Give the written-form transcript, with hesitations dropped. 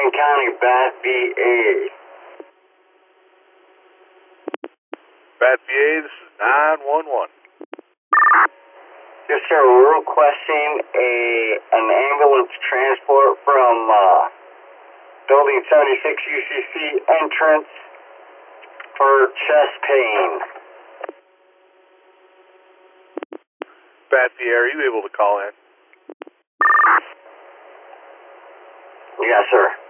Bergen County, Bat VA. Bat VA, this is 911. Yes, sir. We're requesting an ambulance transport from Building 76 UCC entrance for chest pain. Bat VA, are you able to call in? Yes, sir.